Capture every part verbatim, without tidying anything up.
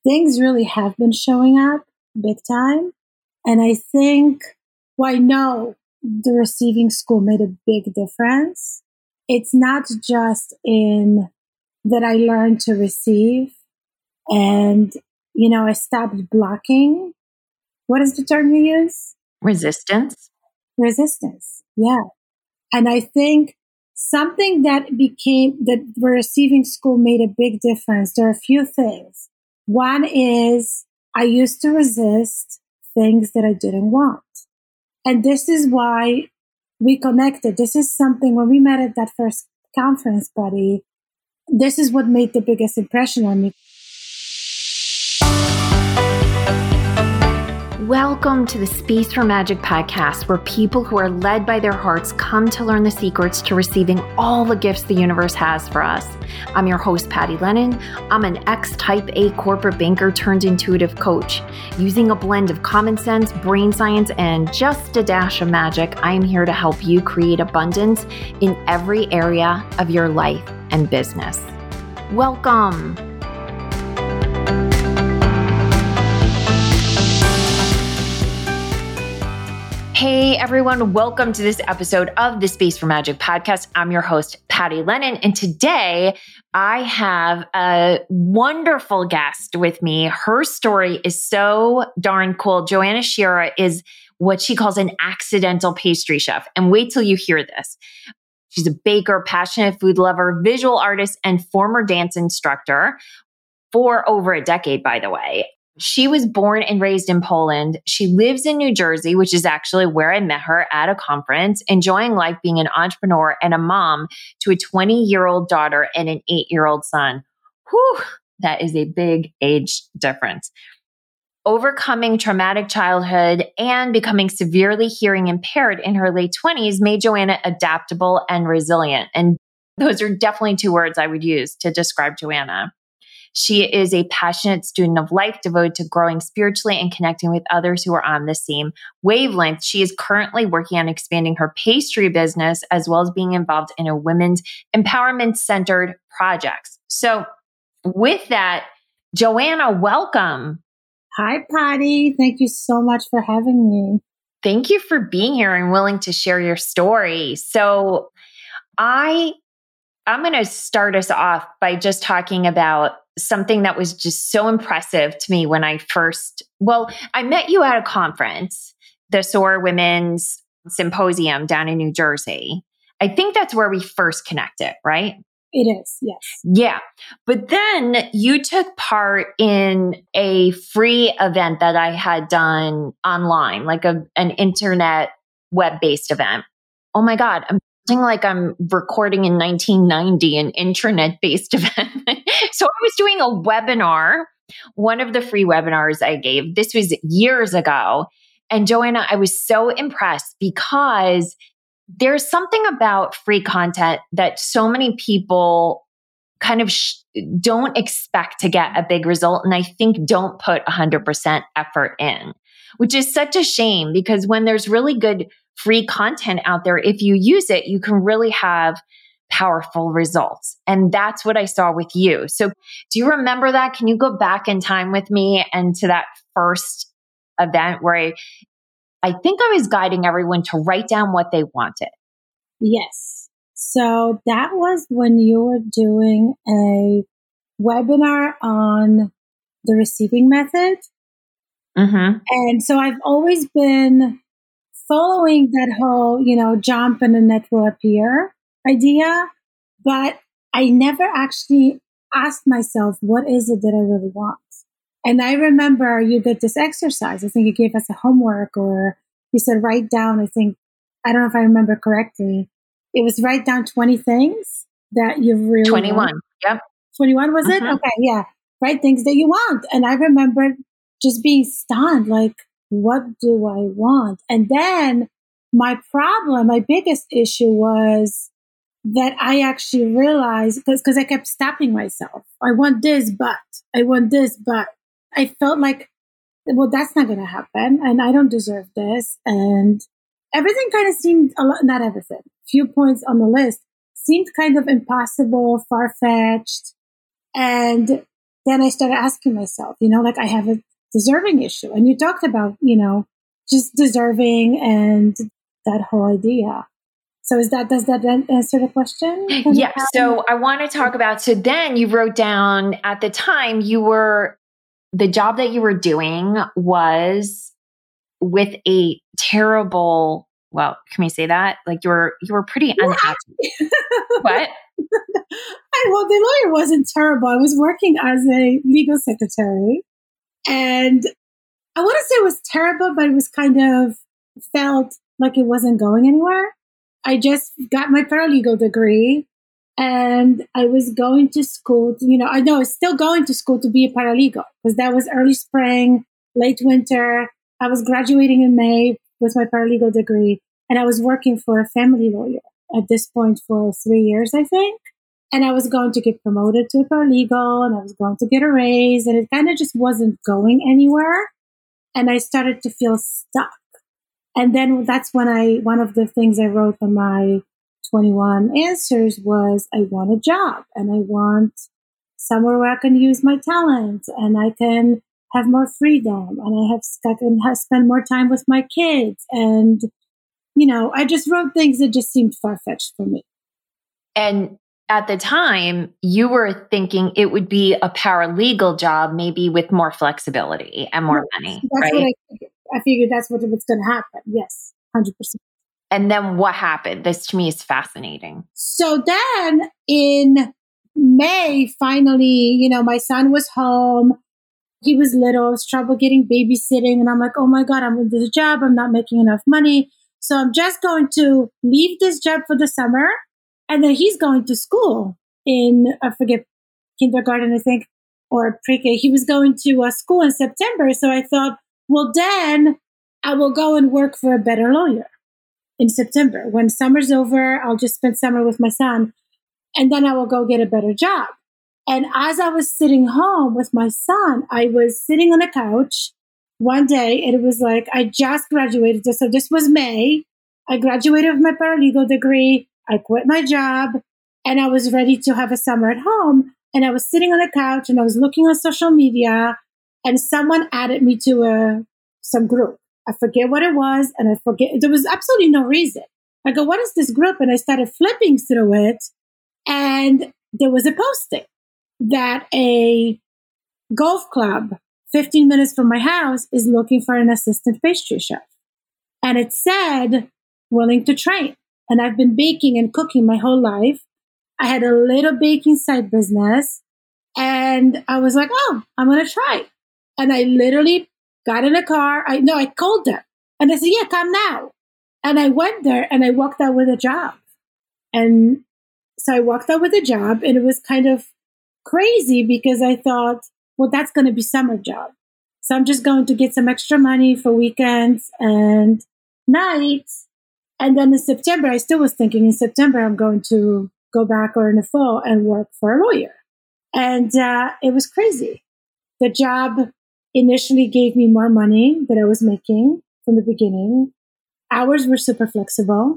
things really have been showing up big time. And I think, well, I know the receiving school made a big difference. It's not just in that I learned to receive and, you know, I stopped blocking. What is the term you use? Resistance. Resistance. Yeah. And I think something that became, that the receiving school made a big difference. There are a few things. One is I used to resist things that I didn't want. And this is why we connected. This is something when we met at that first conference, buddy, this is what made the biggest impression on me. Welcome to the Space for Magic podcast, where people who are led by their hearts come to learn the secrets to receiving all the gifts the universe has for us. I'm your host, Patty Lennon. I'm an ex-type A corporate banker turned intuitive coach. Using a blend of common sense, brain science, and just a dash of magic, I am here to help you create abundance in every area of your life and business. Welcome. Hey everyone, welcome to this episode of the Space for Magic podcast. I'm your host, Patty Lennon, and today I have a wonderful guest with me. Her story is so darn cool. Joanna Shira is what she calls an accidental pastry chef, and wait till you hear this. She's a baker, passionate food lover, visual artist, and former dance instructor for over a decade, by the way. She was born and raised in Poland. She lives in New Jersey, which is actually where I met her at a conference, enjoying life being an entrepreneur and a mom to a twenty-year-old daughter and an eight-year-old son. Whew, that is a big age difference. Overcoming traumatic childhood and becoming severely hearing impaired in her late twenties made Joanna adaptable and resilient. And those are definitely two words I would use to describe Joanna. She is a passionate student of life, devoted to growing spiritually and connecting with others who are on the same wavelength. She is currently working on expanding her pastry business, as well as being involved in a women's empowerment-centered projects. So with that, Joanna, welcome. Hi, Patty. Thank you so much for having me. Thank you for being here and willing to share your story. So I, I'm going to start us off by just talking about something that was just so impressive to me when I first, well, I met you at a conference, the SOAR Women's Symposium down in New Jersey. I think that's where we first connected, right? It is, yes. Yeah. But then you took part in a free event that I had done online, like a, an internet web-based event. Oh my God. I'm feeling like I'm recording in nineteen ninety, an internet-based event. So I was doing a webinar, one of the free webinars I gave. This was years ago. And Joanna, I was so impressed because there's something about free content that so many people kind of sh- don't expect to get a big result. And I think don't put one hundred percent effort in, which is such a shame because when there's really good free content out there, if you use it, you can really have powerful results. And that's what I saw with you. So do you remember that? Can you go back in time with me and to that first event where I, I think I was guiding everyone to write down what they wanted? Yes. So that was when you were doing a webinar on the receiving method. Mm-hmm. And so I've always been following that whole, you know, jump and the net will appear idea, but I never actually asked myself, what is it that I really want? And I remember you did this exercise. I think you gave us a homework or you said, write down, I think, I don't know if I remember correctly. It was write down twenty things that you really twenty-one. want. Yep. twenty-one was Mm-hmm. it? Okay. Yeah. Write things that you want. And I remember just being stunned, like, what do I want? And then my problem, my biggest issue was that I actually realized, because because I kept stopping myself. I want this, but I want this, but I felt like, well, that's not going to happen. And I don't deserve this. And everything kind of seemed, a lot, not everything, few points on the list seemed kind of impossible, far-fetched. And then I started asking myself, you know, like I have a deserving issue. And you talked about, you know, just deserving and that whole idea. So is that, does that answer the question? Can yeah. So I want to talk about, so then you wrote down at the time you were, the job that you were doing was with a terrible, well, can we say that? Like you were, you were pretty unhappy. What? I, well, the lawyer wasn't terrible. I was working as a legal secretary, and I wouldn't say it was terrible, but it was kind of felt like it wasn't going anywhere. I just got my paralegal degree, and I was going to school. To, you know, I know I was still going to school to be a paralegal because that was early spring, late winter. I was graduating in May with my paralegal degree, and I was working for a family lawyer at this point for three years, I think. And I was going to get promoted to a paralegal, and I was going to get a raise, and it kind of just wasn't going anywhere. And I started to feel stuck. And then that's when I, one of the things I wrote on my twenty-one answers was, I want a job, and I want somewhere where I can use my talent, and I can have more freedom, and I have, I can have, spend more time with my kids. And, you know, I just wrote things that just seemed far-fetched for me. And at the time, you were thinking it would be a paralegal job, maybe with more flexibility and more yes, money, that's right? What I figured. I figured that's what was going to happen. Yes, one hundred percent. And then what happened? This to me is fascinating. So then in May, finally, you know, my son was home. He was little, I was trouble getting babysitting. And I'm like, oh my God, I'm in this job. I'm not making enough money. So I'm just going to leave this job for the summer. And then he's going to school in, I forget, kindergarten, I think, or pre-K. He was going to uh, school in September. So I thought, well, then I will go and work for a better lawyer in September. When summer's over, I'll just spend summer with my son, and then I will go get a better job. And as I was sitting home with my son, I was sitting on a couch one day, and it was like, I just graduated. So this was May. I graduated with my paralegal degree. I quit my job, and I was ready to have a summer at home. And I was sitting on a couch, and I was looking on social media, and someone added me to a some group. I forget what it was, and I forget. There was absolutely no reason. I go, what is this group? And I started flipping through it, and there was a posting that a golf club fifteen minutes from my house is looking for an assistant pastry chef. And it said, willing to train. And I've been baking and cooking my whole life. I had a little baking side business, and I was like, oh, I'm going to try. And I literally got in a car. I no, I called them, and I said, yeah, come now. And I went there, and I walked out with a job. And so I walked out with a job, and it was kind of crazy because I thought, well, that's going to be summer job. So I'm just going to get some extra money for weekends and nights. And then in September, I still was thinking in September, I'm going to go back or in the fall and work for a lawyer. And uh, it was crazy. The job initially gave me more money than I was making from the beginning. Hours were super flexible.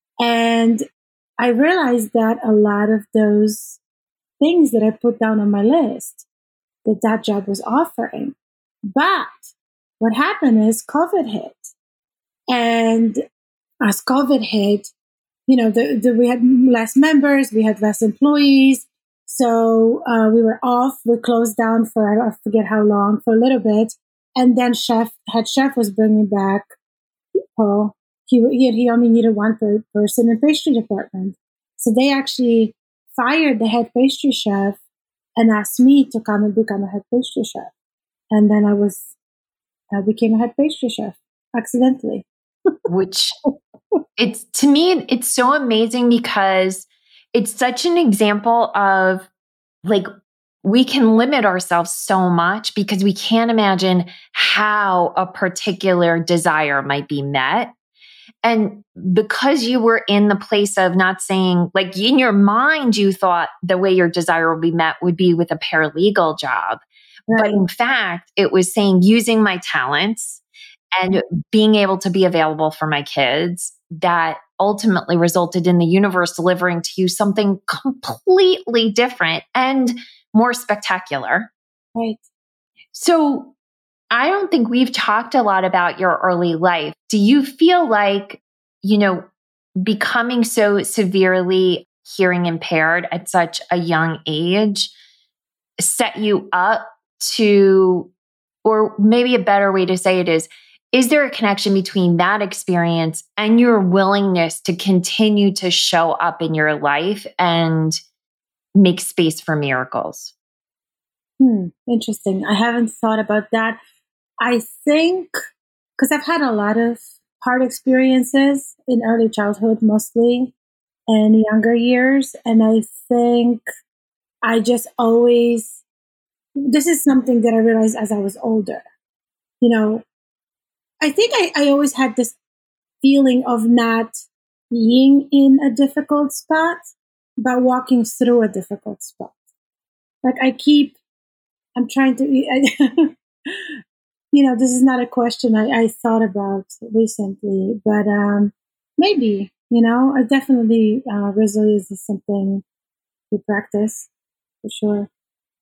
And I realized that a lot of those things that I put down on my list, that that job was offering. But what happened is COVID hit. And as COVID hit, you know, the, the, we had less members, we had less employees. So uh, we were off. We closed down for, I forget how long, for a little bit. And then chef, head chef was bringing back people. He, he, he only needed one per person in pastry department. So they actually fired the head pastry chef and asked me to come and become a head pastry chef. And then I was, I became a head pastry chef accidentally. Which it's, to me, it's so amazing because it's such an example of like, we can limit ourselves so much because we can't imagine how a particular desire might be met. And because you were in the place of not saying, like in your mind, you thought the way your desire would be met would be with a paralegal job. Right. But in fact, it was saying using my talents and being able to be available for my kids that ultimately resulted in the universe delivering to you something completely different and more spectacular. Right. So I don't think we've talked a lot about your early life. Do you feel like, you know, becoming so severely hearing impaired at such a young age set you up to, or maybe a better way to say it is, is there a connection between that experience and your willingness to continue to show up in your life and make space for miracles? Hmm, interesting. I haven't thought about that. I think because I've had a lot of hard experiences in early childhood, mostly, and younger years. And I think I just always, this is something that I realized as I was older. You know, I think I, I always had this feeling of not being in a difficult spot, but walking through a difficult spot. Like I keep, I'm trying to, I, you know, this is not a question I, I thought about recently, but um, maybe, you know, I definitely, uh, resilience is something we practice for sure.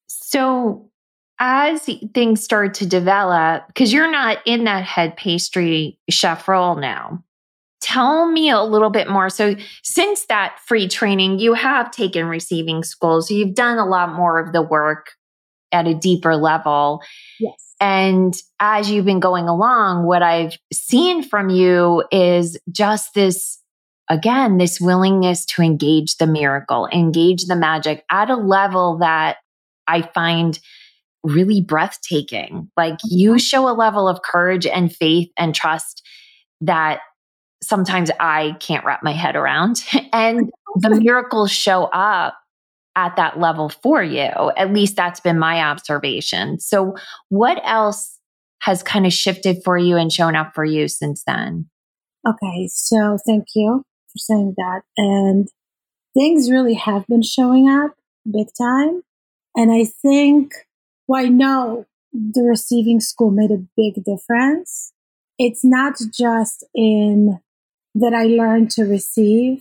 So as things start to develop, because you're not in that head pastry chef role now, tell me a little bit more. So since that free training, you have taken receiving schools. So you've done a lot more of the work at a deeper level. Yes. And as you've been going along, what I've seen from you is just this, again, this willingness to engage the miracle, engage the magic at a level that I find really breathtaking. Like you show a level of courage and faith and trust that sometimes I can't wrap my head around. And the miracles show up at that level for you. At least that's been my observation. So what else has kind of shifted for you and shown up for you since then? Okay. So thank you for saying that. And things really have been showing up big time. And I think, well, I know the receiving school made a big difference. It's not just in that I learned to receive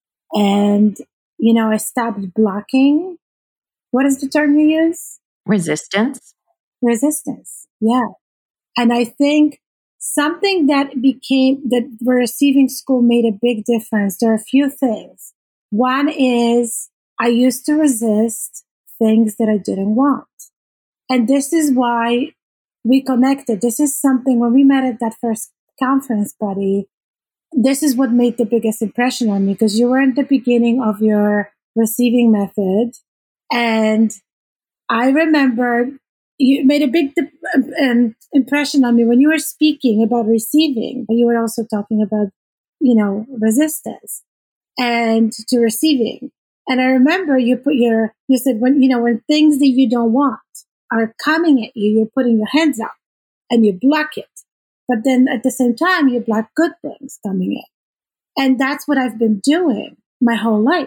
and, you know, I stopped blocking. What is the term you use? Resistance. Resistance. Yeah. And I think something that became, that the receiving school made a big difference. There are a few things. One is I used to resist things that I didn't want. And this is why we connected. This is something when we met at that first conference, buddy, this is what made the biggest impression on me because you were at the beginning of your receiving method. And I remember you made a big um, impression on me when you were speaking about receiving, but you were also talking about, you know, resistance and to receiving. And I remember you put your, you said when, you know, when things that you don't want are coming at you, you're putting your hands up and you block it. But then at the same time, you block good things coming in. And that's what I've been doing my whole life.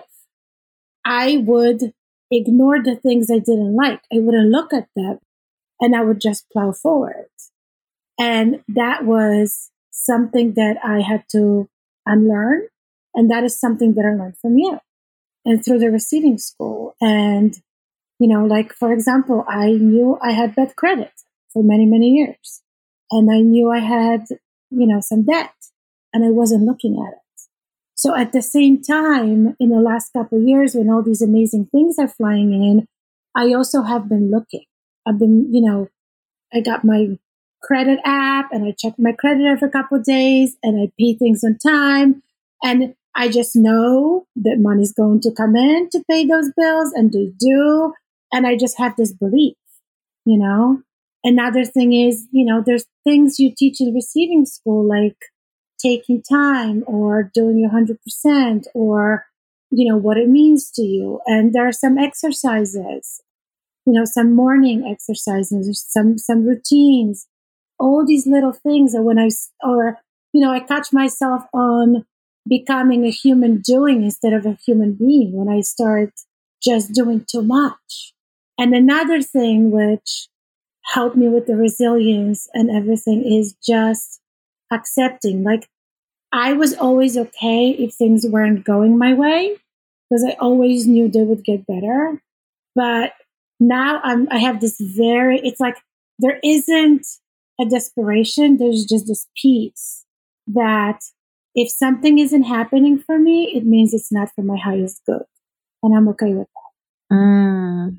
I would ignore the things I didn't like. I wouldn't look at them and I would just plow forward. And that was something that I had to unlearn. And that is something that I learned from you and through the receiving school. And, you know, like, for example, I knew I had bad credit for many, many years. And I knew I had, you know, some debt and I wasn't looking at it. So at the same time, in the last couple of years, when all these amazing things are flying in, I also have been looking. I've been, you know, I got my credit app and I check my credit every couple of days and I pay things on time. And I just know that money's going to come in to pay those bills and they do. And I just have this belief, you know. Another thing is, you know, there's things you teach in receiving school, like taking time or doing your one hundred percent or, you know, what it means to you. And there are some exercises, you know, some morning exercises, some, some routines, all these little things that when I, or, you know, I catch myself on becoming a human doing instead of a human being when I start just doing too much. And another thing which helped me with the resilience and everything is just accepting. Like, I was always okay if things weren't going my way because I always knew they would get better. But now I'm, I have this very, it's like there isn't a desperation. There's just this peace that if something isn't happening for me, it means it's not for my highest good. And I'm okay with that. Mm.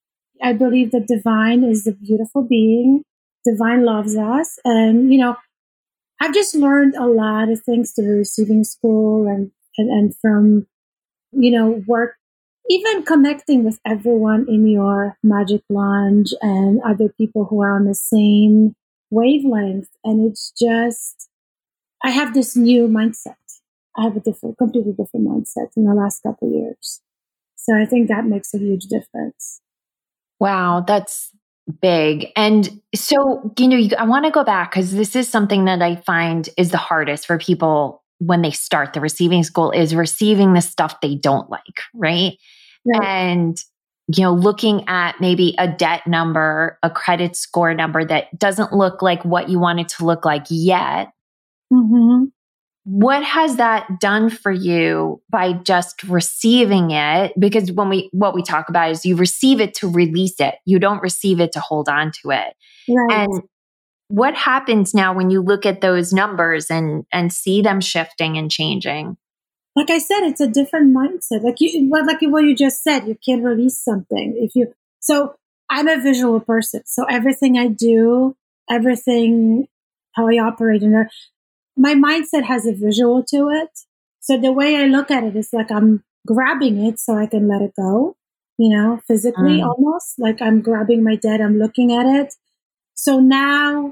I believe that divine is a beautiful being. Divine loves us. And, you know, I've just learned a lot of things through receiving school and, and, and from, you know, work, even connecting with everyone in your magic lounge and other people who are on the same wavelength. And it's just, I have this new mindset. I have a different, completely different mindset in the last couple of years. So I think that makes a huge difference. Wow, that's big. And so, you know, you, I want to go back because this is something that I find is the hardest for people when they start the receiving school is receiving the stuff they don't like, right? Right. And, you know, looking at maybe a debt number, a credit score number that doesn't look like what you want it to look like yet. Mm-hmm. What has that done for you by just receiving it? Because when we, what we talk about is you receive it to release it. You don't receive it to hold on to it. Right. And what happens now when you look at those numbers and, and see them shifting and changing? Like I said, it's a different mindset. Like you, like what you just said, you can't release something if you, so I'm a visual person. So everything I do, everything, how I operate in there, my mindset has a visual to it. So the way I look at it is like I'm grabbing it so I can let it go, you know, physically mm. almost like I'm grabbing my debt. I'm looking at it. So now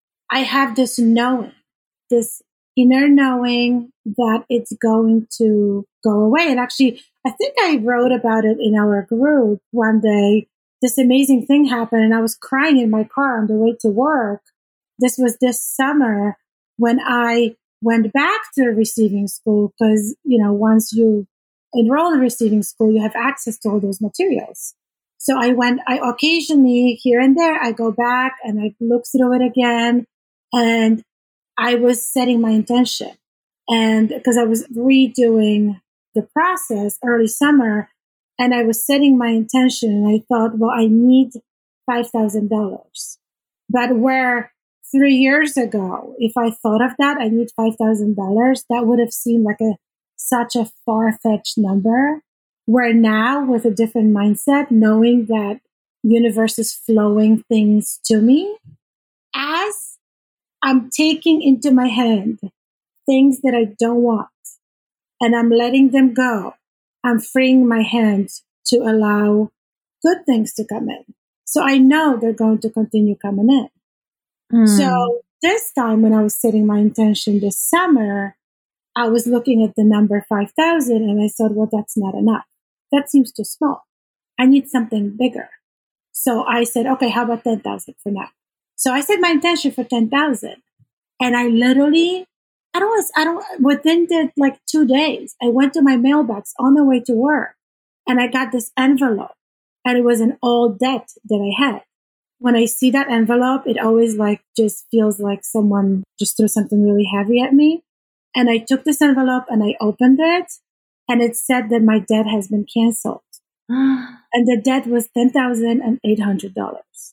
I have this knowing, this inner knowing that it's going to go away. And actually, I think I wrote about it in our group one day. This amazing thing happened and I was crying in my car on the way to work. This was this summer when I went back to receiving school because, you know, once you enroll in receiving school, you have access to all those materials. So I went, I occasionally here and there, I go back and I look through it again. And I was setting my intention. And because I was redoing the process early summer and I was setting my intention and I thought, well, I need five thousand dollars. But where three years ago, if I thought of that, I need five thousand dollars, that would have seemed like a such a far-fetched number. Where now with a different mindset, knowing that universe is flowing things to me as I'm taking into my hand things that I don't want and I'm letting them go. I'm freeing my hands to allow good things to come in. So I know they're going to continue coming in. Mm. So this time when I was setting my intention this summer, I was looking at the number five thousand and I said, well, that's not enough. That seems too small. I need something bigger. So I said, okay, how about ten thousand for now? So I set my intention for ten thousand. And I literally, I don't, I don't, within the like two days, I went to my mailbox on the way to work and I got this envelope and it was an old debt that I had. When I see that envelope, it always like just feels like someone just threw something really heavy at me. And I took this envelope and I opened it and it said that my debt has been canceled. And the debt was ten thousand eight hundred dollars.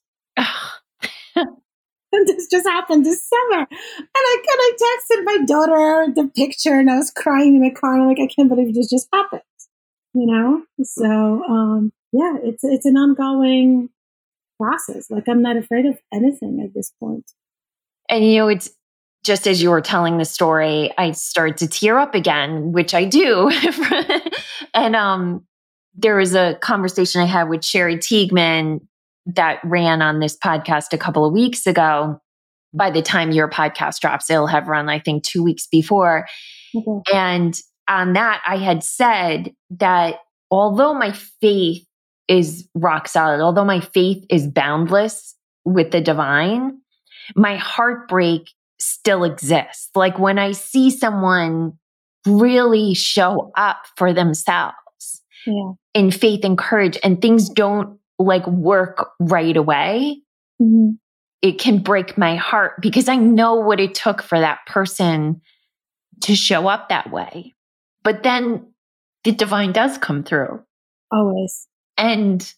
And this just happened this summer. And I kind of texted my daughter the picture and I was crying in my car. I'm like, I can't believe this just happened. You know? So, um, yeah, it's, it's an ongoing process. Like I'm not afraid of anything at this point. And, you know, it's just as you were telling the story, I started to tear up again, which I do. And, um, there was a conversation I had with Sherry Teigman that ran on this podcast a couple of weeks ago. By the time your podcast drops, it'll have run, I think, two weeks before. Mm-hmm. And on that, I had said that although my faith is rock solid, although my faith is boundless with the divine, my heartbreak still exists. Like when I see someone really show up for themselves yeah. in faith and courage and things don't like work right away, mm-hmm. it can break my heart because I know what it took for that person to show up that way. But then the divine does come through. Always. And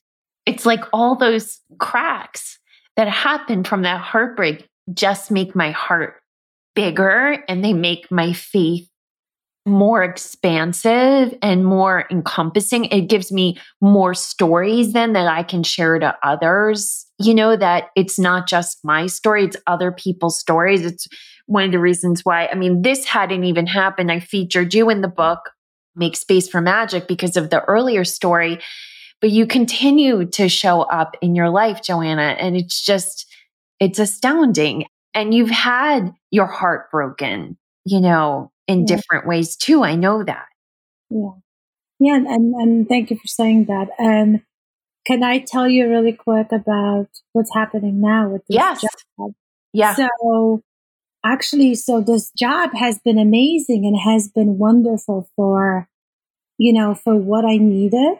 it's like all those cracks that happen from that heartbreak just make my heart bigger, and they make my faith more expansive and more encompassing. It gives me more stories then that I can share to others. You know, that it's not just my story, it's other people's stories. It's one of the reasons why, I mean, this hadn't even happened. I featured you in the book, Make Space for Magic, because of the earlier story. But you continue to show up in your life, Joanna, and it's just, it's astounding. And you've had your heart broken, you know, in Yeah. different ways too. I know that. Yeah. Yeah. And, and thank you for saying that. And can I tell you really quick about what's happening now with this Yes. job? Yeah. So actually, so this job has been amazing and has been wonderful for, you know, for what I needed.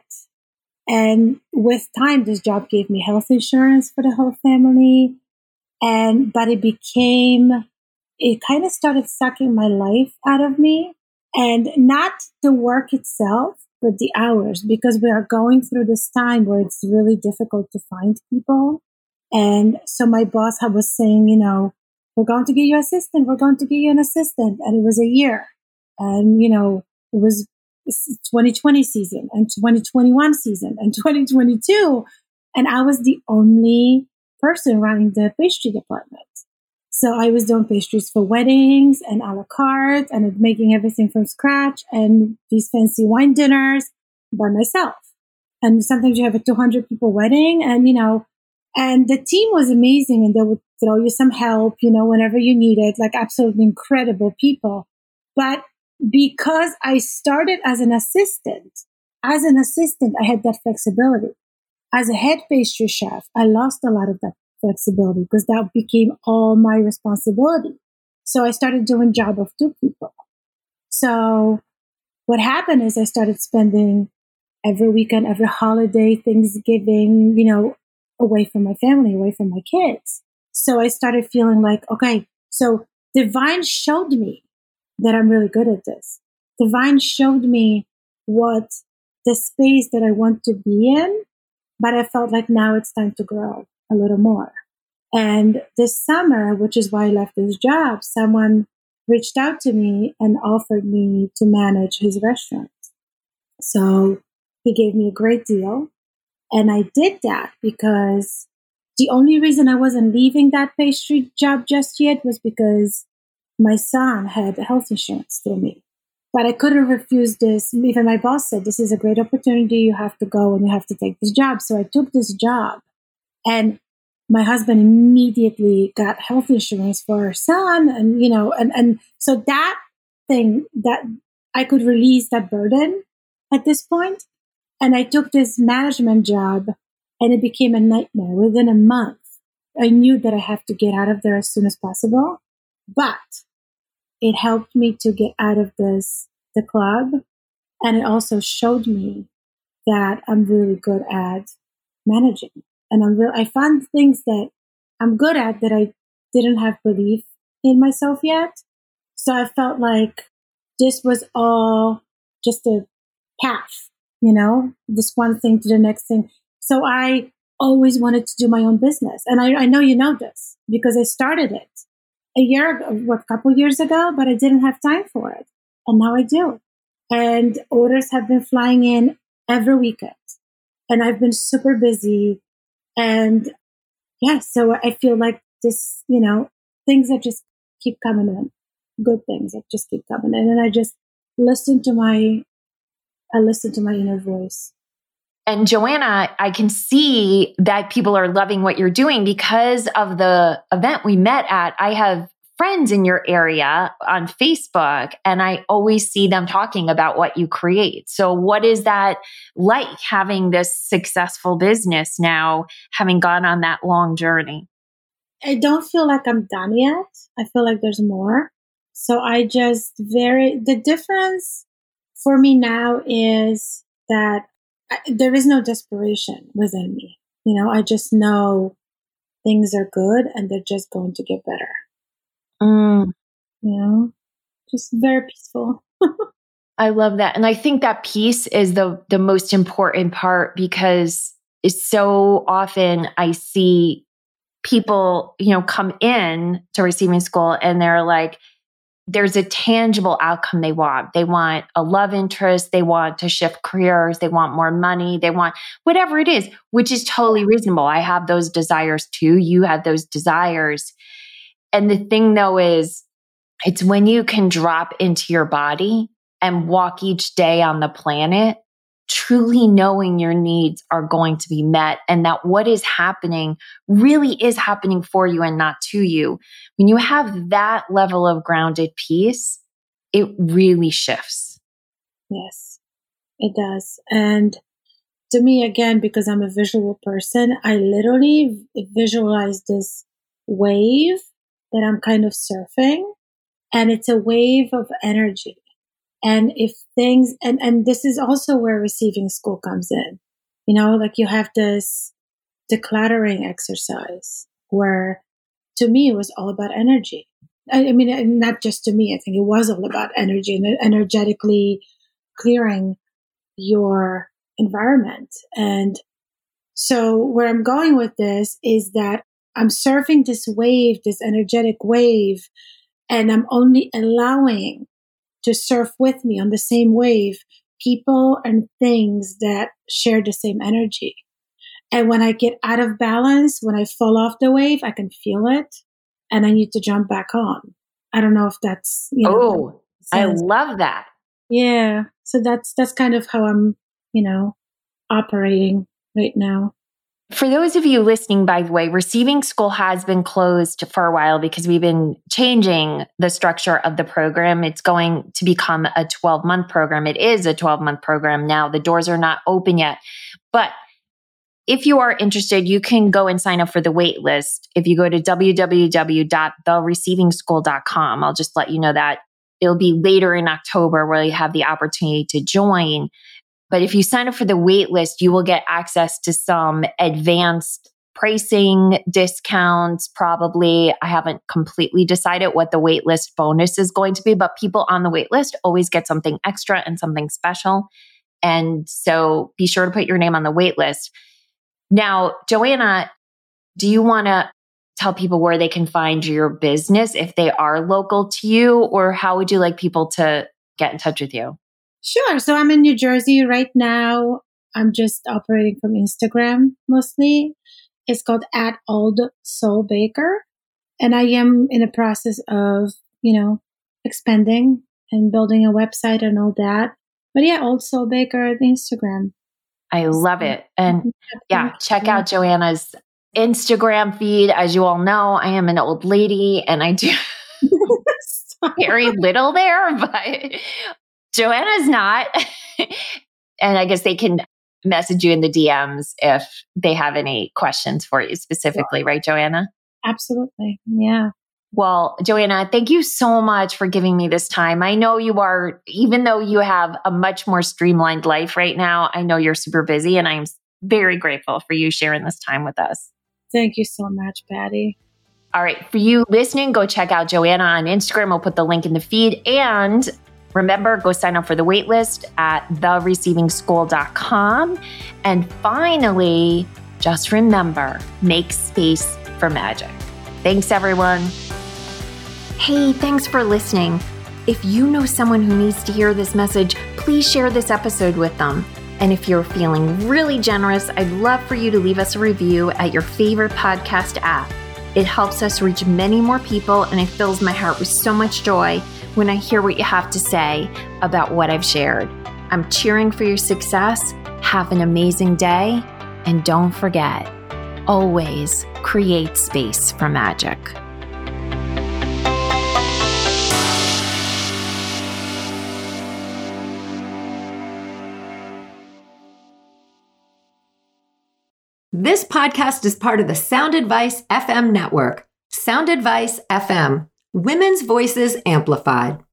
And with time, this job gave me health insurance for the whole family. And, but it became, it kind of started sucking my life out of me, and not the work itself, but the hours, because we are going through this time where it's really difficult to find people. And so my boss was saying, you know, we're going to get you an assistant. We're going to get you an assistant. And it was a year. And, you know, it was twenty twenty season and twenty twenty-one season and twenty twenty-two. And I was the only person running the pastry department. So I was doing pastries for weddings and a la carte and making everything from scratch and these fancy wine dinners by myself. And sometimes you have a two hundred people wedding, and, you know, and the team was amazing, and they would throw you some help, you know, whenever you needed, like absolutely incredible people. But because I started as an assistant, as an assistant, I had that flexibility. As a head pastry chef, I lost a lot of that flexibility because that became all my responsibility. So I started doing job of two people. So what happened is I started spending every weekend, every holiday, Thanksgiving, you know, away from my family, away from my kids. So I started feeling like, okay, so Divine showed me that I'm really good at this. Divine showed me what the space that I want to be in, but I felt like now it's time to grow a little more. And this summer, which is why I left this job, someone reached out to me and offered me to manage his restaurant. So he gave me a great deal. And I did that because the only reason I wasn't leaving that pastry job just yet was because my son had health insurance through me. But I couldn't refuse this. Even my boss said, this is a great opportunity. You have to go and you have to take this job. So I took this job. And my husband immediately got health insurance for our son. And, you know, and, and so that thing that I could release that burden at this point. And I took this management job, and it became a nightmare. Within a month, I knew that I have to get out of there as soon as possible. But it helped me to get out of this, the club. And it also showed me that I'm really good at managing. And I'm real, I found things that I'm good at that I didn't have belief in myself yet. So I felt like this was all just a path, you know, this one thing to the next thing. So I always wanted to do my own business. And I, I know you know this because I started it a year ago, what, a couple years ago, but I didn't have time for it. And now I do. And orders have been flying in every weekend. And I've been super busy. And yeah, so I feel like this, you know, things that just keep coming in, good things that just keep coming in. And I just listen to my, I listen to my inner voice. And Joanna, I can see that people are loving what you're doing because of the event we met at. I have friends in your area on Facebook, and I always see them talking about what you create. So what is that like, having this successful business now, having gone on that long journey? I don't feel like I'm done yet. I feel like there's more. So I just very, the difference for me now is that I, there is no desperation within me. You know, I just know things are good and they're just going to get better. Mm. You know, just very peaceful. I love that. And I think that peace is the, the most important part, because is so often I see people, you know, come in to receiving school and they're like, there's a tangible outcome they want. They want a love interest. They want to shift careers. They want more money. They want whatever it is, which is totally reasonable. I have those desires too. You have those desires. And the thing though is, it's when you can drop into your body and walk each day on the planet, truly knowing your needs are going to be met and that what is happening really is happening for you and not to you. When you have that level of grounded peace, it really shifts. Yes, it does. And to me, again, because I'm a visual person, I literally visualize this wave that I'm kind of surfing. And it's a wave of energy. And if things, and, and this is also where receiving school comes in, you know, like you have this decluttering exercise where to me, it was all about energy. I, I mean, not just to me, I think it was all about energy and energetically clearing your environment. And so where I'm going with this is that I'm surfing this wave, this energetic wave, and I'm only allowing to surf with me on the same wave people and things that share the same energy. And when I get out of balance, when I fall off the wave, I can feel it and I need to jump back on. I don't know if that's, you know. Oh, I love that. Yeah. So that's, that's kind of how I'm, you know, operating right now. For those of you listening, by the way, Receiving School has been closed for a while because we've been changing the structure of the program. It's going to become a twelve-month program. It is a twelve-month program now. The doors are not open yet. But if you are interested, you can go and sign up for the wait list. If you go to w w w dot the receiving school dot com, I'll just let you know that it'll be later in October where you have the opportunity to join. But if you sign up for the wait list, you will get access to some advanced pricing discounts, probably. I haven't completely decided what the wait list bonus is going to be, but people on the wait list always get something extra and something special. And so be sure to put your name on the wait list. Now, Joanna, do you want to tell people where they can find your business if they are local to you, or how would you like people to get in touch with you? Sure. So I'm in New Jersey right now. I'm just operating from Instagram mostly. It's called at Old Soul Baker. And I am in the process of, you know, expanding and building a website and all that. But yeah, Old Soul Baker at Instagram. I love it. And yeah, check out Joanna's Instagram feed. As you all know, I am an old lady and I do very little there, but Joanna's not. And I guess they can message you in the D Ms if they have any questions for you specifically, right, Joanna? Absolutely. Yeah. Well, Joanna, thank you so much for giving me this time. I know you are, even though you have a much more streamlined life right now, I know you're super busy and I'm very grateful for you sharing this time with us. Thank you so much, Patty. All right. For you listening, go check out Joanna on Instagram. I'll put the link in the feed. And remember, go sign up for the waitlist at the receiving school dot com. And finally, just remember, make space for magic. Thanks, everyone. Hey, thanks for listening. If you know someone who needs to hear this message, please share this episode with them. And if you're feeling really generous, I'd love for you to leave us a review at your favorite podcast app. It helps us reach many more people, and it fills my heart with so much joy when I hear what you have to say about what I've shared. I'm cheering for your success. Have an amazing day. And don't forget, always create space for magic. This podcast is part of the Sound Advice F M network. Sound Advice F M, Women's Voices Amplified.